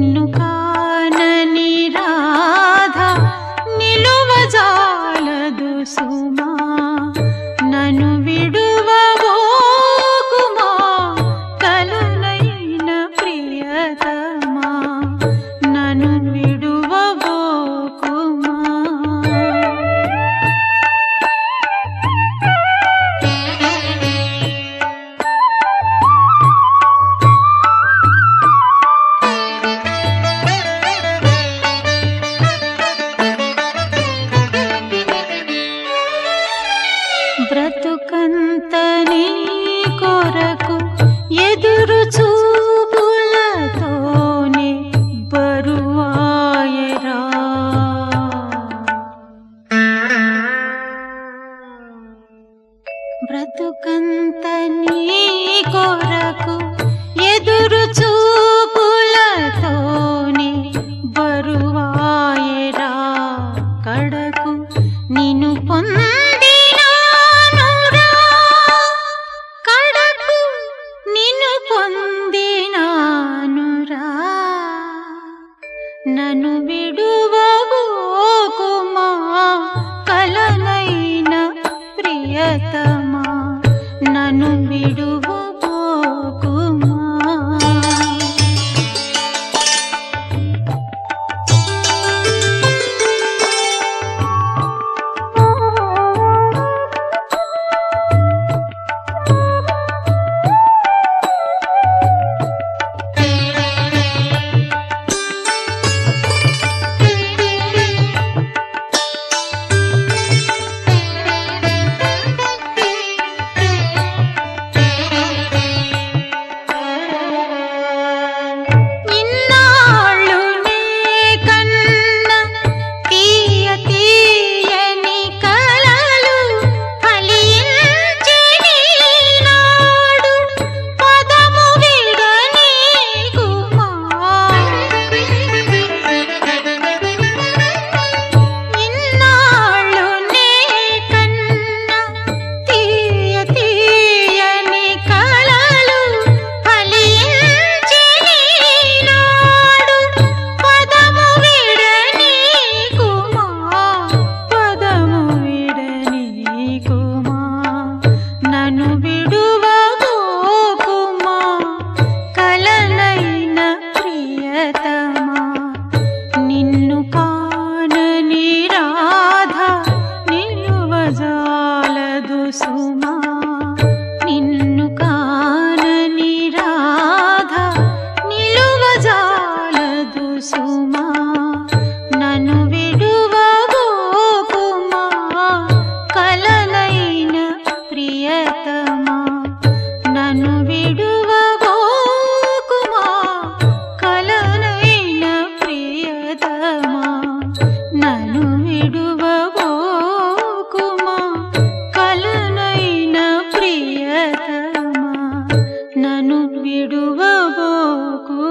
నిన్ను కానని రాధ నిలువజాలదు సుమా నన్ను విడువబోకుమా కలనైన ప్రియతమా నన్ను విడువబోకుమా బ్రతుకంత నీ కొరకు ఎదురు చూపులతోనే బరువాయరా బ్రతుకంత నీ కొరకు ఎదురు చూపులతోనే బరువాయరా కడకు నిన్ను నన్ను విడువబోకుమా కలనైన ప్రియతమా నన్ను విడువబోకుమా నిన్ను కానని రాధ నిలువజాలదు సుమా నిన్ను కానని రాధ నిలువజాలదు సుమా నన్ను విడువబోకుమా కలనైన ప్రియతమా నన్ను విడువబోకుమా కలనైన ప్రియతమా నన్ను విడువబోకుమా కలనైన ప్రియతమా నన్ను విడువబోకుమా